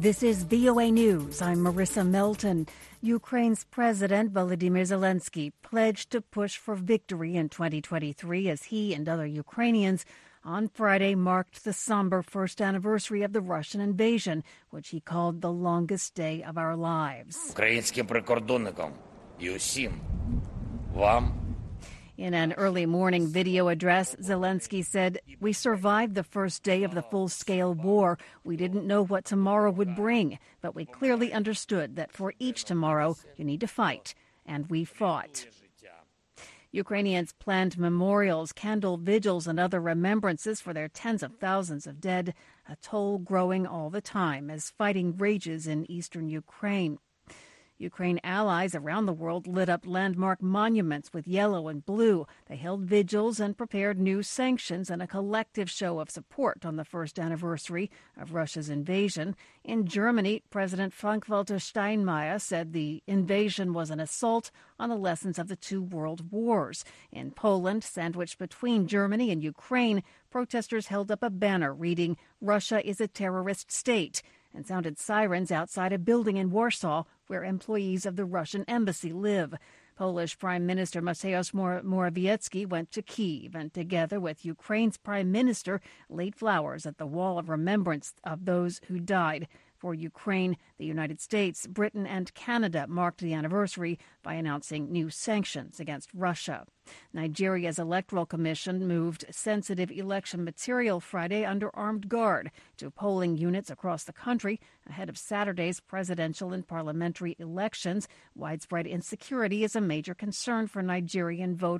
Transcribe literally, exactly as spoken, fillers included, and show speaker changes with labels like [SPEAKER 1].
[SPEAKER 1] This is V O A News. I'm Marissa Melton. Ukraine's President Volodymyr Zelensky pledged to push for victory in twenty twenty-three as he and other Ukrainians on Friday marked the somber first anniversary of the Russian invasion, which he called the longest day of our lives.
[SPEAKER 2] Українським прикордонникам і усім вам.
[SPEAKER 1] In an early morning video address, Zelensky said, "We survived the first day of the full-scale war. We didn't know what tomorrow would bring, but we clearly understood that for each tomorrow, you need to fight, and we fought." Ukrainians planned memorials, candle vigils, and other remembrances for their tens of thousands of dead, a toll growing all the time as fighting rages in eastern Ukraine. Ukraine allies around the world lit up landmark monuments with yellow and blue. They held vigils and prepared new sanctions and a collective show of support on the first anniversary of Russia's invasion. In Germany, President Frank-Walter Steinmeier said the invasion was an assault on the lessons of the two world wars. In Poland, sandwiched between Germany and Ukraine, protesters held up a banner reading, "Russia is a terrorist state," and sounded sirens outside a building in Warsaw where employees of the Russian embassy live. Polish Prime Minister Mateusz Morawiecki went to Kyiv and, together with Ukraine's Prime Minister, laid flowers at the wall of remembrance of those who died. For Ukraine, the United States, Britain, and Canada marked the anniversary by announcing new sanctions against Russia. Nigeria's Electoral Commission moved sensitive election material Friday under armed guard to polling units across the country ahead of Saturday's presidential and parliamentary elections. Widespread insecurity is a major concern for Nigerian voters.